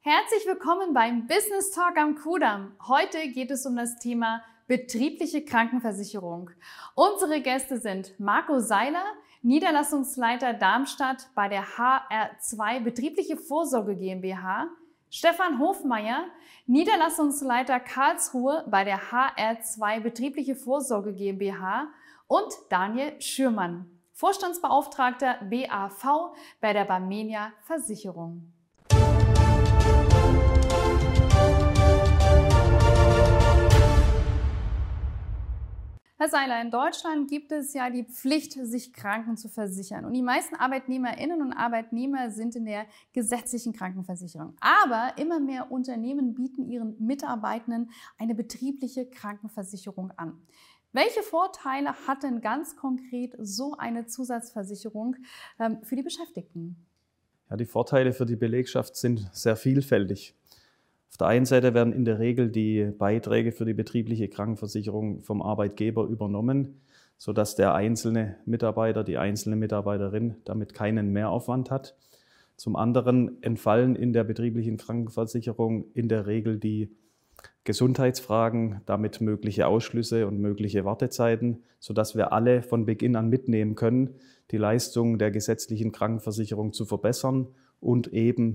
Herzlich willkommen beim Business Talk am Kudamm. Heute geht es um das Thema betriebliche Krankenversicherung. Unsere Gäste sind Marco Seiler, Niederlassungsleiter Darmstadt bei der HR2 Betriebliche Vorsorge GmbH, Stefan Hofmeier, Niederlassungsleiter Karlsruhe bei der HR2 Betriebliche Vorsorge GmbH und Daniel Schürmann, Vorstandsbeauftragter BAV bei der Barmenia Versicherung. Herr Seiler, in Deutschland gibt es ja die Pflicht, sich Kranken zu versichern. Und die meisten Arbeitnehmerinnen und Arbeitnehmer sind in der gesetzlichen Krankenversicherung. Aber immer mehr Unternehmen bieten ihren Mitarbeitenden eine betriebliche Krankenversicherung an. Welche Vorteile hat denn ganz konkret so eine Zusatzversicherung für die Beschäftigten? Ja, die Vorteile für die Belegschaft sind sehr vielfältig. Auf der einen Seite werden in der Regel die Beiträge für die betriebliche Krankenversicherung vom Arbeitgeber übernommen, sodass der einzelne Mitarbeiter, die einzelne Mitarbeiterin damit keinen Mehraufwand hat. Zum anderen entfallen in der betrieblichen Krankenversicherung in der Regel die Gesundheitsfragen, damit mögliche Ausschlüsse und mögliche Wartezeiten, sodass wir alle von Beginn an mitnehmen können, die Leistungen der gesetzlichen Krankenversicherung zu verbessern und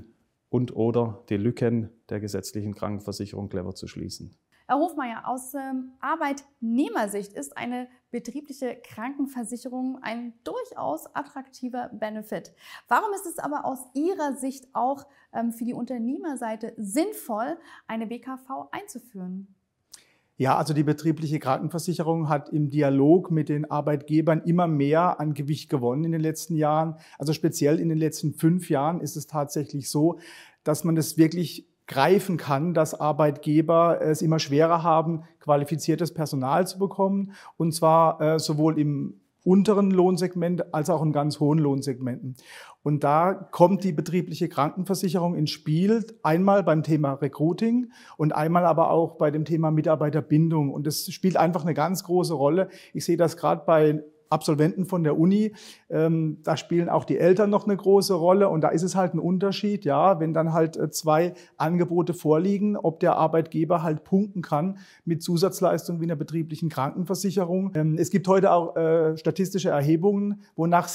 oder die Lücken der gesetzlichen Krankenversicherung clever zu schließen. Herr Hofmeier, aus Arbeitnehmersicht ist eine betriebliche Krankenversicherung ein durchaus attraktiver Benefit. Warum ist es aber aus Ihrer Sicht auch für die Unternehmerseite sinnvoll, eine BKV einzuführen? Ja, also die betriebliche Krankenversicherung hat im Dialog mit den Arbeitgebern immer mehr an Gewicht gewonnen in den letzten Jahren. Also speziell in den letzten 5 Jahren ist es tatsächlich so, dass man das wirklich greifen kann, dass Arbeitgeber es immer schwerer haben, qualifiziertes Personal zu bekommen. Und zwar sowohl im unteren Lohnsegment als auch in ganz hohen Lohnsegmenten. Und da kommt die betriebliche Krankenversicherung ins Spiel, einmal beim Thema Recruiting und einmal aber auch bei dem Thema Mitarbeiterbindung. Und das spielt einfach eine ganz große Rolle. Ich sehe das gerade bei Absolventen von der Uni, da spielen auch die Eltern noch eine große Rolle und da ist es halt ein Unterschied, ja, wenn dann halt 2 Angebote vorliegen, ob der Arbeitgeber halt punkten kann mit Zusatzleistungen wie einer betrieblichen Krankenversicherung. Es gibt heute auch statistische Erhebungen, wonach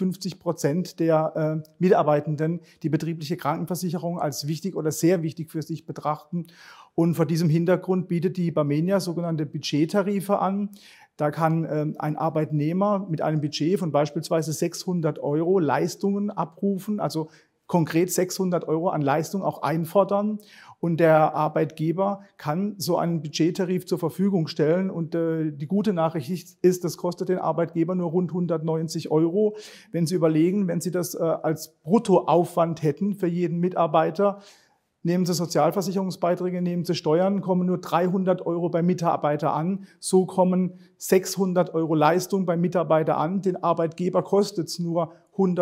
56% der Mitarbeitenden die betriebliche Krankenversicherung als wichtig oder sehr wichtig für sich betrachten. Und vor diesem Hintergrund bietet die Barmenia sogenannte Budgettarife an. Da kann ein Arbeitnehmer mit einem Budget von beispielsweise 600 € Leistungen abrufen, also konkret 600 € an Leistung auch einfordern. Und der Arbeitgeber kann so einen Budgettarif zur Verfügung stellen. Und die gute Nachricht ist, das kostet den Arbeitgeber nur rund 190 €. Wenn Sie überlegen, wenn Sie das als Bruttoaufwand hätten für jeden Mitarbeiter, nehmen Sie Sozialversicherungsbeiträge, nehmen Sie Steuern, kommen nur 300 € beim Mitarbeiter an. So kommen 600 € Leistung beim Mitarbeiter an. Den Arbeitgeber kostet es nur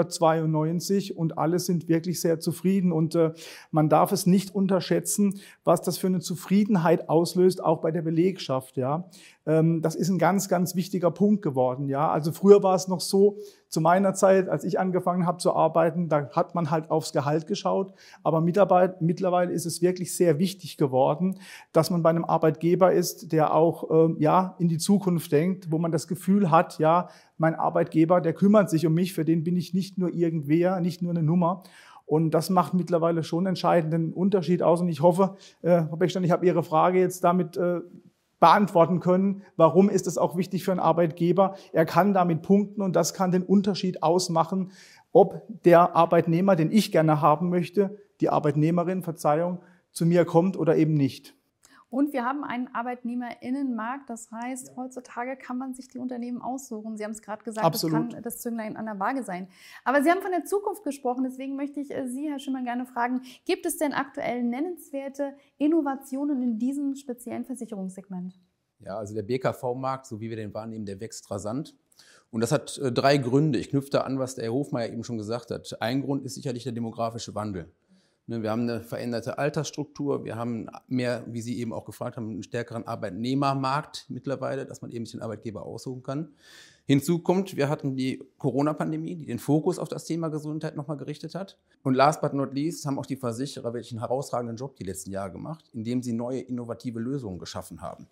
192 und alle sind wirklich sehr zufrieden. Und man darf es nicht unterschätzen, was das für eine Zufriedenheit auslöst, auch bei der Belegschaft. Ja, das ist ein ganz, ganz wichtiger Punkt geworden. Ja, also früher war es noch so, zu meiner Zeit, als ich angefangen habe zu arbeiten, da hat man halt aufs Gehalt geschaut. Aber mittlerweile ist es wirklich sehr wichtig geworden, dass man bei einem Arbeitgeber ist, der auch in die Zukunft denkt, wo man das Gefühl hat, ja, mein Arbeitgeber, der kümmert sich um mich, für den bin ich nicht nur irgendwer, nicht nur eine Nummer. Und das macht mittlerweile schon einen entscheidenden Unterschied aus. Und ich hoffe, Frau Bechstein, ich habe Ihre Frage jetzt damit beantworten können. Warum ist es auch wichtig für einen Arbeitgeber? Er kann damit punkten und das kann den Unterschied ausmachen, ob der Arbeitnehmer, den ich gerne haben möchte, die Arbeitnehmerin, Verzeihung, zu mir kommt oder eben nicht. Und wir haben einen Arbeitnehmerinnenmarkt, das heißt, heutzutage kann man sich die Unternehmen aussuchen. Sie haben es gerade gesagt, Absolut. Das kann das Zünglein an der Waage sein. Aber Sie haben von der Zukunft gesprochen, deswegen möchte ich Sie, Herr Schürmann, gerne fragen, gibt es denn aktuell nennenswerte Innovationen in diesem speziellen Versicherungssegment? Ja, also der BKV-Markt, so wie wir den wahrnehmen, der wächst rasant. Und das hat 3 Gründe. Ich knüpfe da an, was der Herr Hofmeier eben schon gesagt hat. Ein Grund ist sicherlich der demografische Wandel. Wir haben eine veränderte Altersstruktur, wir haben mehr, wie Sie eben auch gefragt haben, einen stärkeren Arbeitnehmermarkt mittlerweile, dass man eben sich den Arbeitgeber aussuchen kann. Hinzu kommt, wir hatten die Corona-Pandemie, die den Fokus auf das Thema Gesundheit nochmal gerichtet hat. Und last but not least haben auch die Versicherer wirklich einen herausragenden Job die letzten Jahre gemacht, indem sie neue innovative Lösungen geschaffen haben.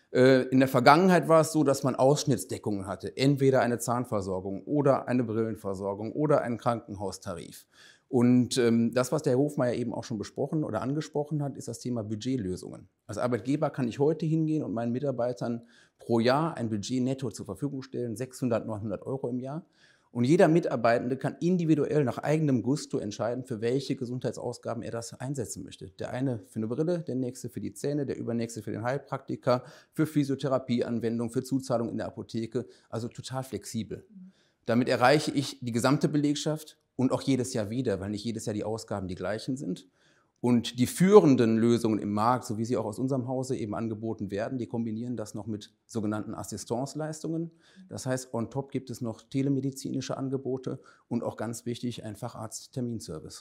In der Vergangenheit war es so, dass man Ausschnittsdeckungen hatte, entweder eine Zahnversorgung oder eine Brillenversorgung oder einen Krankenhaustarif. Und das, was der Herr Hofmeier eben auch schon besprochen oder angesprochen hat, ist das Thema Budgetlösungen. Als Arbeitgeber kann ich heute hingehen und meinen Mitarbeitern pro Jahr ein Budget netto zur Verfügung stellen, 600, 900 € im Jahr. Und jeder Mitarbeitende kann individuell nach eigenem Gusto entscheiden, für welche Gesundheitsausgaben er das einsetzen möchte. Der eine für eine Brille, der nächste für die Zähne, der übernächste für den Heilpraktiker, für Physiotherapieanwendung, für Zuzahlung in der Apotheke. Also total flexibel. Damit erreiche ich die gesamte Belegschaft und auch jedes Jahr wieder, weil nicht jedes Jahr die Ausgaben die gleichen sind. Und die führenden Lösungen im Markt, so wie sie auch aus unserem Hause eben angeboten werden, die kombinieren das noch mit sogenannten Assistenzleistungen. Das heißt, on top gibt es noch telemedizinische Angebote und auch ganz wichtig, ein Facharzt-Terminservice.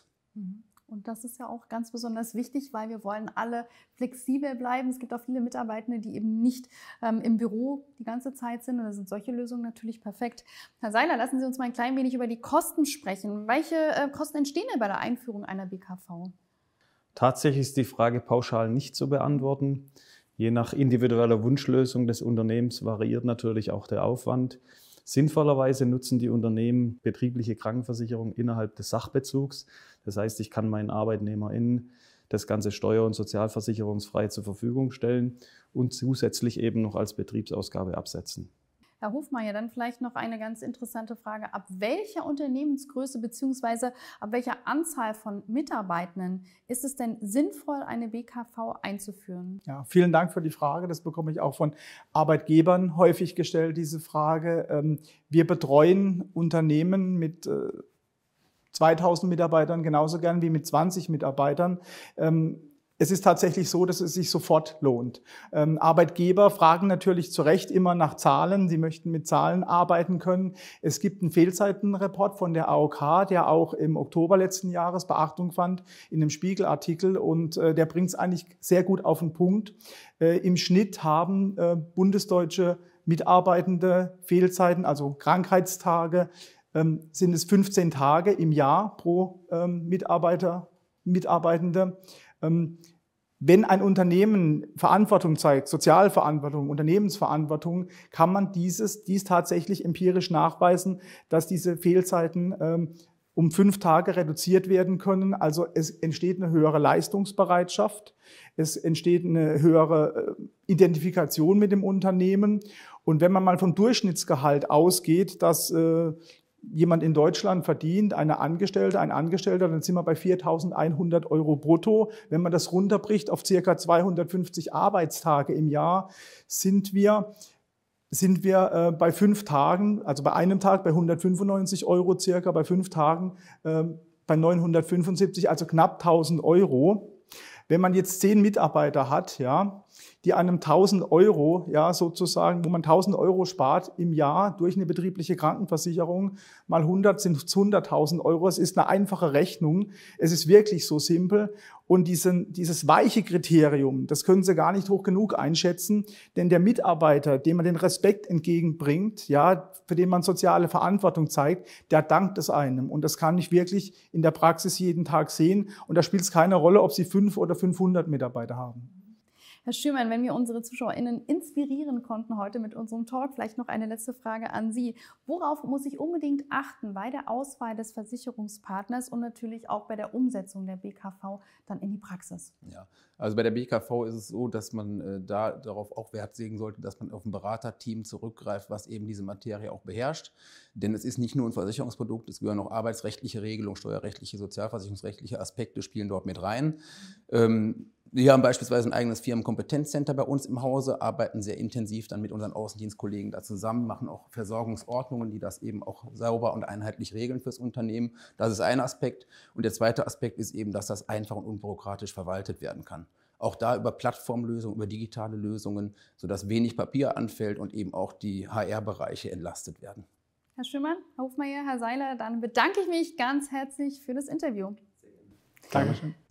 Und das ist ja auch ganz besonders wichtig, weil wir wollen alle flexibel bleiben. Es gibt auch viele Mitarbeitende, die eben nicht im Büro die ganze Zeit sind. Und da sind solche Lösungen natürlich perfekt. Herr Seiler, lassen Sie uns mal ein klein wenig über die Kosten sprechen. Welche Kosten entstehen denn bei der Einführung einer BKV? Tatsächlich ist die Frage pauschal nicht zu beantworten. Je nach individueller Wunschlösung des Unternehmens variiert natürlich auch der Aufwand. Sinnvollerweise nutzen die Unternehmen betriebliche Krankenversicherung innerhalb des Sachbezugs. Das heißt, ich kann meinen ArbeitnehmerInnen das ganze steuer- und sozialversicherungsfrei zur Verfügung stellen und zusätzlich eben noch als Betriebsausgabe absetzen. Herr Hofmeier, dann vielleicht noch eine ganz interessante Frage. Ab welcher Unternehmensgröße bzw. ab welcher Anzahl von Mitarbeitenden ist es denn sinnvoll, eine BKV einzuführen? Ja, vielen Dank für die Frage. Das bekomme ich auch von Arbeitgebern häufig gestellt, diese Frage. Wir betreuen Unternehmen mit 2000 Mitarbeitern genauso gern wie mit 20 Mitarbeitern. Es ist tatsächlich so, dass es sich sofort lohnt. Arbeitgeber fragen natürlich zu Recht immer nach Zahlen. Sie möchten mit Zahlen arbeiten können. Es gibt einen Fehlzeitenreport von der AOK, der auch im Oktober letzten Jahres Beachtung fand in einem Spiegelartikel. Und der bringt es eigentlich sehr gut auf den Punkt. Im Schnitt haben bundesdeutsche Mitarbeitende Fehlzeiten, also Krankheitstage, sind es 15 Tage im Jahr pro Mitarbeitende. Wenn ein Unternehmen Verantwortung zeigt, Sozialverantwortung, Unternehmensverantwortung, kann man dies tatsächlich empirisch nachweisen, dass diese Fehlzeiten um 5 Tage reduziert werden können. Also es entsteht eine höhere Leistungsbereitschaft, es entsteht eine höhere Identifikation mit dem Unternehmen. Und wenn man mal vom Durchschnittsgehalt ausgeht, dass jemand in Deutschland verdient, ein Angestellter, dann sind wir bei 4.100 € brutto. Wenn man das runterbricht auf ca. 250 Arbeitstage im Jahr, sind wir bei 5 Tagen, also bei einem Tag bei 195 € circa, bei 5 Tagen bei 975, also knapp 1.000 €. Wenn man jetzt 10 Mitarbeiter hat, ja, die einem 1.000 €, ja, sozusagen, wo man 1.000 € spart im Jahr durch eine betriebliche Krankenversicherung, mal 100 sind es 100.000 €. Es ist eine einfache Rechnung. Es ist wirklich so simpel. Und dieses weiche Kriterium, das können Sie gar nicht hoch genug einschätzen, denn der Mitarbeiter, dem man den Respekt entgegenbringt, ja, für den man soziale Verantwortung zeigt, der dankt es einem. Und das kann ich wirklich in der Praxis jeden Tag sehen. Und da spielt es keine Rolle, ob Sie 5 oder 500 Mitarbeiter haben. Herr Schürmann, wenn wir unsere ZuschauerInnen inspirieren konnten heute mit unserem Talk, vielleicht noch eine letzte Frage an Sie. Worauf muss ich unbedingt achten bei der Auswahl des Versicherungspartners und natürlich auch bei der Umsetzung der BKV dann in die Praxis? Ja, also bei der BKV ist es so, dass man darauf auch Wert legen sollte, dass man auf ein Beraterteam zurückgreift, was eben diese Materie auch beherrscht. Denn es ist nicht nur ein Versicherungsprodukt, es gehören auch arbeitsrechtliche Regelungen, steuerrechtliche, sozialversicherungsrechtliche Aspekte spielen dort mit rein. Wir haben beispielsweise ein eigenes Firmenkompetenzcenter bei uns im Hause, arbeiten sehr intensiv dann mit unseren Außendienstkollegen da zusammen, machen auch Versorgungsordnungen, die das eben auch sauber und einheitlich regeln fürs Unternehmen. Das ist ein Aspekt. Und der zweite Aspekt ist eben, dass das einfach und unbürokratisch verwaltet werden kann. Auch da über Plattformlösungen, über digitale Lösungen, sodass wenig Papier anfällt und eben auch die HR-Bereiche entlastet werden. Herr Schürmann, Herr Hofmeier, Herr Seiler, dann bedanke ich mich ganz herzlich für das Interview. Dankeschön.